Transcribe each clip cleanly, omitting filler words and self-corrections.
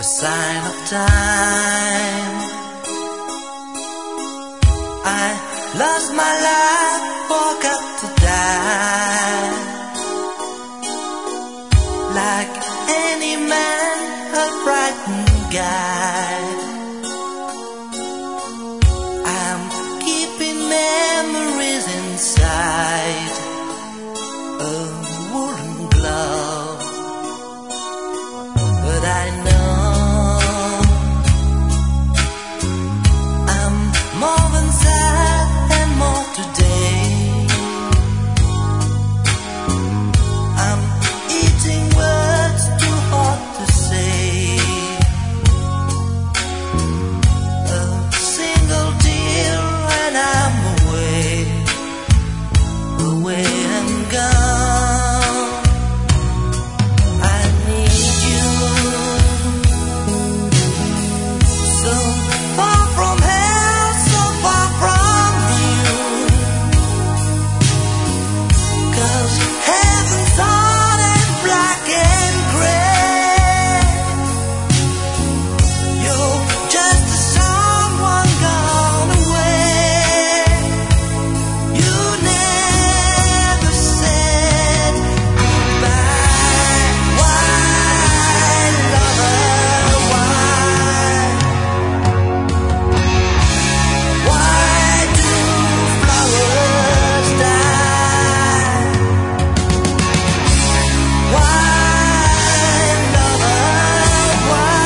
sign of time. I lost my life, forgot to die. Like any man, a frightened guy. I'm keeping memories inside a woolen glove, but I know I'm more than sad and more today. I'm eating words too hard to say. A single tear and I'm away, away and gone. I need you, so far from here, so far from you. 'Cause heaven's hard and black and gray. You're just a someone gone away. You never said goodbye. Why, lover, why do flowers die? Why, lover, why?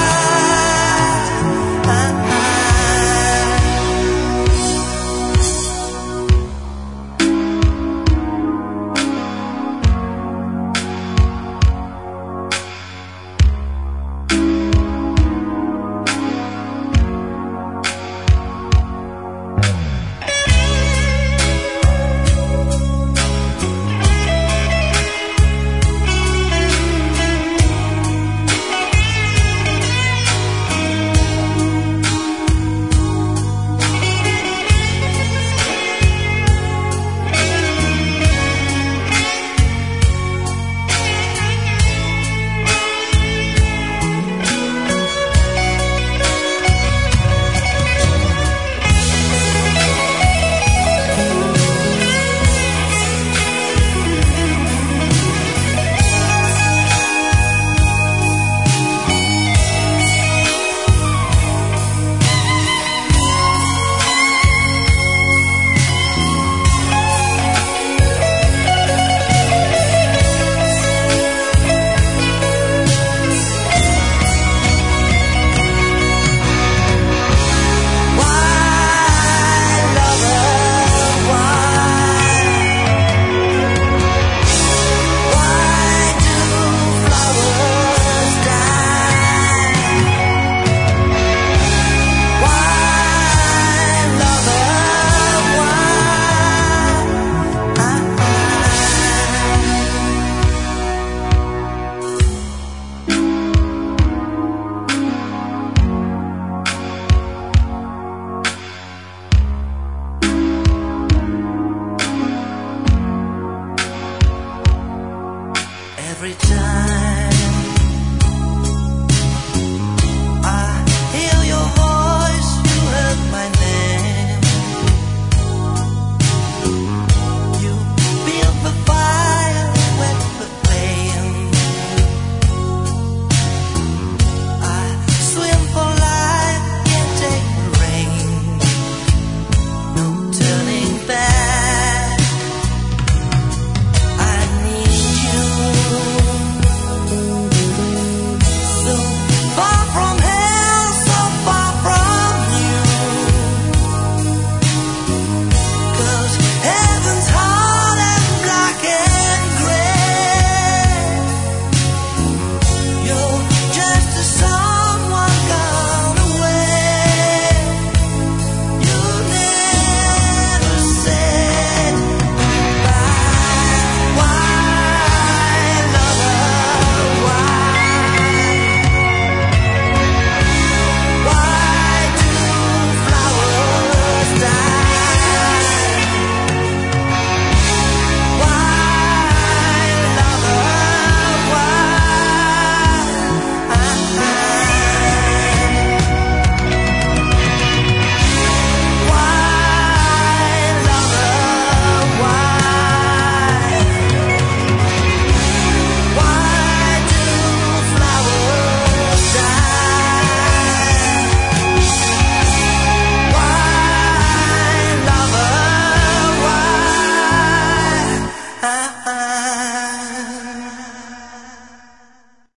Every time